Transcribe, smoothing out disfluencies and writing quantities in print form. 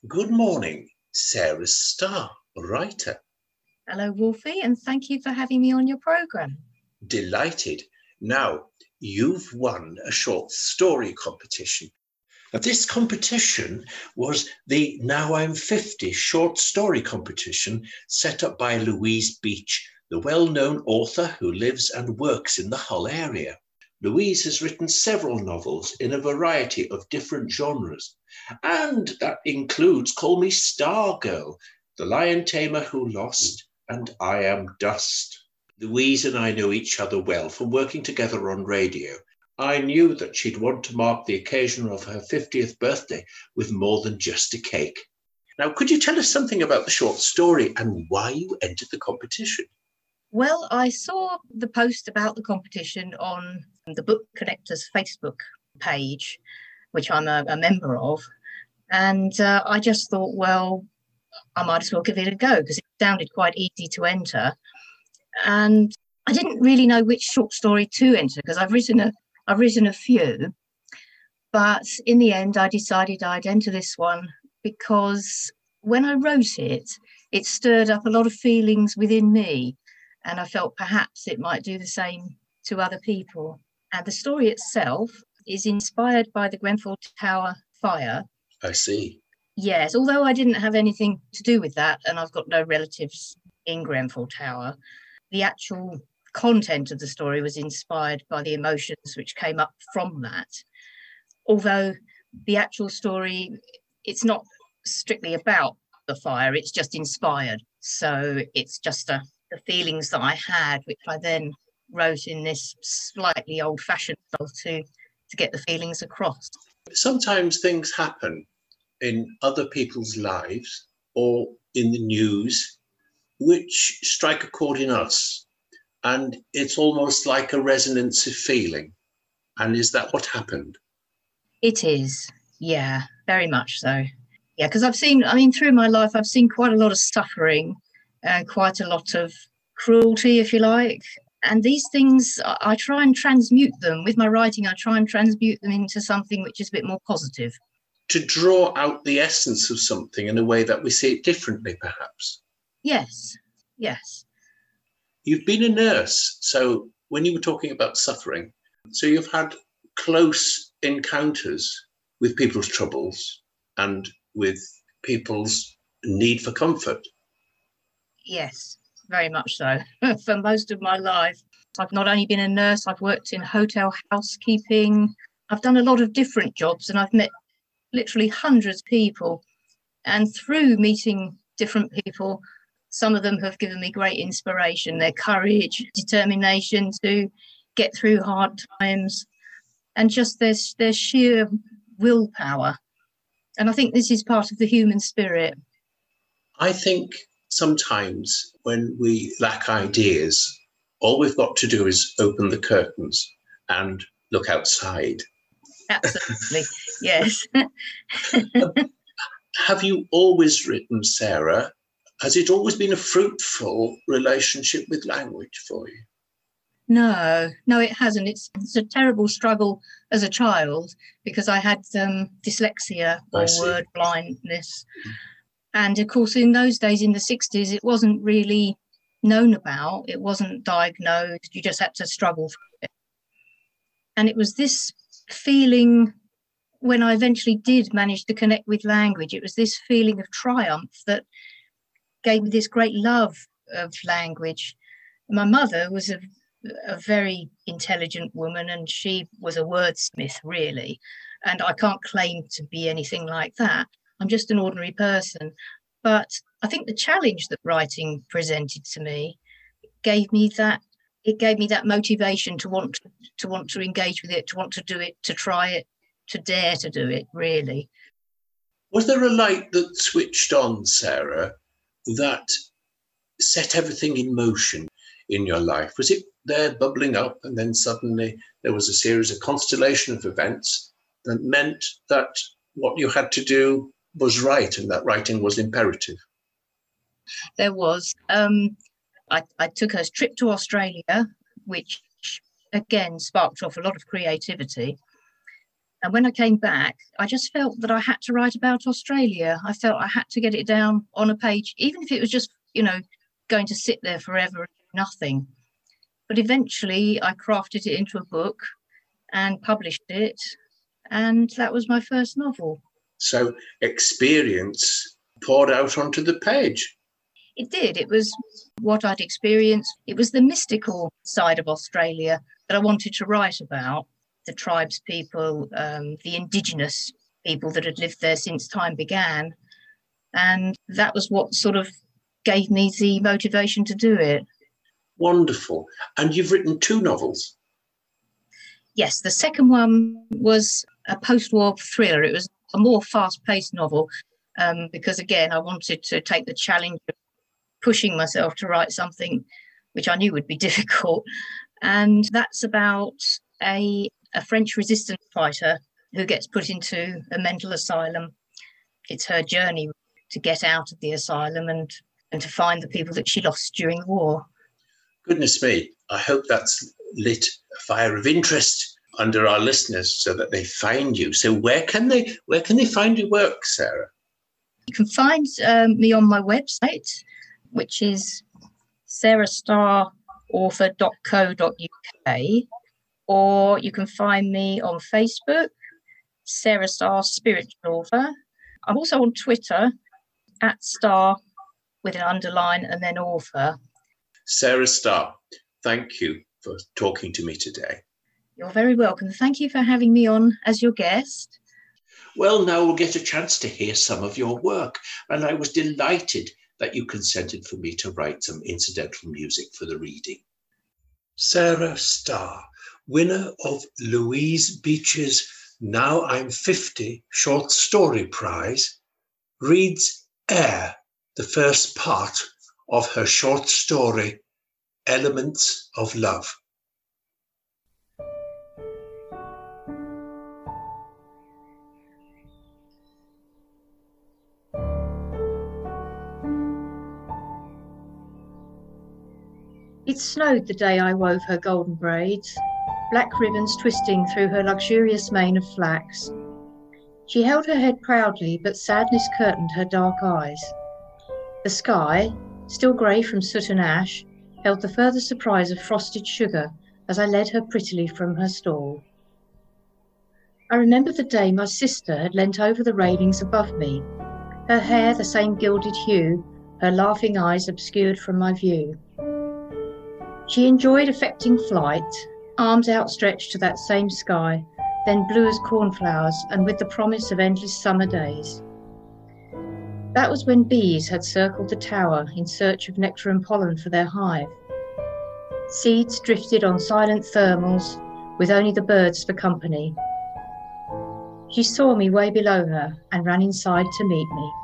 Good morning, Sarah Starr, writer. Hello, Wolfie, and thank you for having me on your programme. Delighted. Now, you've won a short story competition. Now, this competition was the Now I'm 50 short story competition set up by Louise Beach, the well-known author who lives and works in the Hull area. Louise has written several novels in a variety of different genres, and that includes Call Me Stargirl, The Lion Tamer Who Lost, and I Am Dust. Louise and I know each other well from working together on radio. I knew that she'd want to mark the occasion of her 50th birthday with more than just a cake. Now, could you tell us something about the short story and why you entered the competition? Well, I saw the post about the competition on the Book Connectors Facebook page, which I'm a member of. And I just thought, well, I might as well give it a go because it sounded quite easy to enter. And I didn't really know which short story to enter because I've written a few. But in the end, I decided I'd enter this one because when I wrote it, it stirred up a lot of feelings within me. And I felt perhaps it might do the same to other people. And the story itself is inspired by the Grenfell Tower fire. I see. Yes, although I didn't have anything to do with that, and I've got no relatives in Grenfell Tower, the actual content of the story was inspired by the emotions which came up from that. Although the actual story, it's not strictly about the fire, it's just inspired. So it's just the feelings that I had, which I then wrote in this slightly old-fashioned style to get the feelings across. Sometimes things happen in other people's lives or in the news which strike a chord in us, and it's almost like a resonance of feeling. And is that what happened? It is, yeah, very much so. Yeah, because through my life, I've seen quite a lot of suffering, quite a lot of cruelty, if you like. And these things, I try and transmute them. With my writing, I try and transmute them into something which is a bit more positive. To draw out the essence of something in a way that we see it differently, perhaps. Yes. You've been a nurse, so when you were talking about suffering, so you've had close encounters with people's troubles and with people's need for comfort. Yes, very much so. For most of my life, I've not only been a nurse, I've worked in hotel housekeeping. I've done a lot of different jobs and I've met literally hundreds of people. And through meeting different people, some of them have given me great inspiration, their courage, determination to get through hard times, and just their sheer willpower. And I think this is part of the human spirit. I think sometimes when we lack ideas, all we've got to do is open the curtains and look outside. Absolutely, yes. Have you always written, Sarah? Has it always been a fruitful relationship with language for you? No, it hasn't. It's a terrible struggle as a child because I had dyslexia or word blindness. And of course, in those days, in the 60s, it wasn't really known about. It wasn't diagnosed. You just had to struggle through it. And it was this feeling when I eventually did manage to connect with language, it was this feeling of triumph that gave me this great love of language. My mother was a very intelligent woman and she was a wordsmith, really. And I can't claim to be anything like that. I'm just an ordinary person. But I think the challenge that writing presented to me gave me that motivation to want to engage with it, to want to do it, to try it, to dare to do it, really. Was there a light that switched on, Sarah, that set everything in motion in your life? Was it there bubbling up and then suddenly there was a series of constellation of events that meant that what you had to do was right and that writing was imperative? There was. I took a trip to Australia, which again sparked off a lot of creativity. And when I came back, I just felt that I had to write about Australia. I felt I had to get it down on a page, even if it was just, going to sit there forever and do nothing. But eventually I crafted it into a book and published it. And that was my first novel. So experience poured out onto the page. It did. It was what I'd experienced. It was the mystical side of Australia that I wanted to write about. The tribes people, the indigenous people that had lived there since time began. And that was what sort of gave me the motivation to do it. Wonderful. And you've written 2 novels. Yes, the second one was a post-war thriller. It was a more fast-paced novel because, again, I wanted to take the challenge of pushing myself to write something which I knew would be difficult. And that's about a French resistance fighter who gets put into a mental asylum. It's her journey to get out of the asylum and to find the people that she lost during the war. Goodness me, I hope that's lit a fire of interest under our listeners so that they find you. So where can they find your work, Sarah? You can find me on my website, which is sarahstarauthor.co.uk, or you can find me on Facebook, Sarah Star Spiritual Author. I'm also on Twitter, @star with an underline and then author. Sarah Star, thank you for talking to me today. You're very welcome. Thank you for having me on as your guest. Well, now we'll get a chance to hear some of your work, and I was delighted that you consented for me to write some incidental music for the reading. Sarah Star, winner of Louise Beach's Now I'm 50 short story prize, reads Air, the first part of her short story, Elements of Love. It snowed the day I wove her golden braids, black ribbons twisting through her luxurious mane of flax. She held her head proudly, but sadness curtained her dark eyes. The sky, still grey from soot and ash, held the further surprise of frosted sugar as I led her prettily from her stall. I remember the day my sister had leant over the railings above me, her hair the same gilded hue, her laughing eyes obscured from my view. She enjoyed affecting flight, arms outstretched to that same sky, then blue as cornflowers and with the promise of endless summer days. That was when bees had circled the tower in search of nectar and pollen for their hive. Seeds drifted on silent thermals with only the birds for company. She saw me way below her and ran inside to meet me.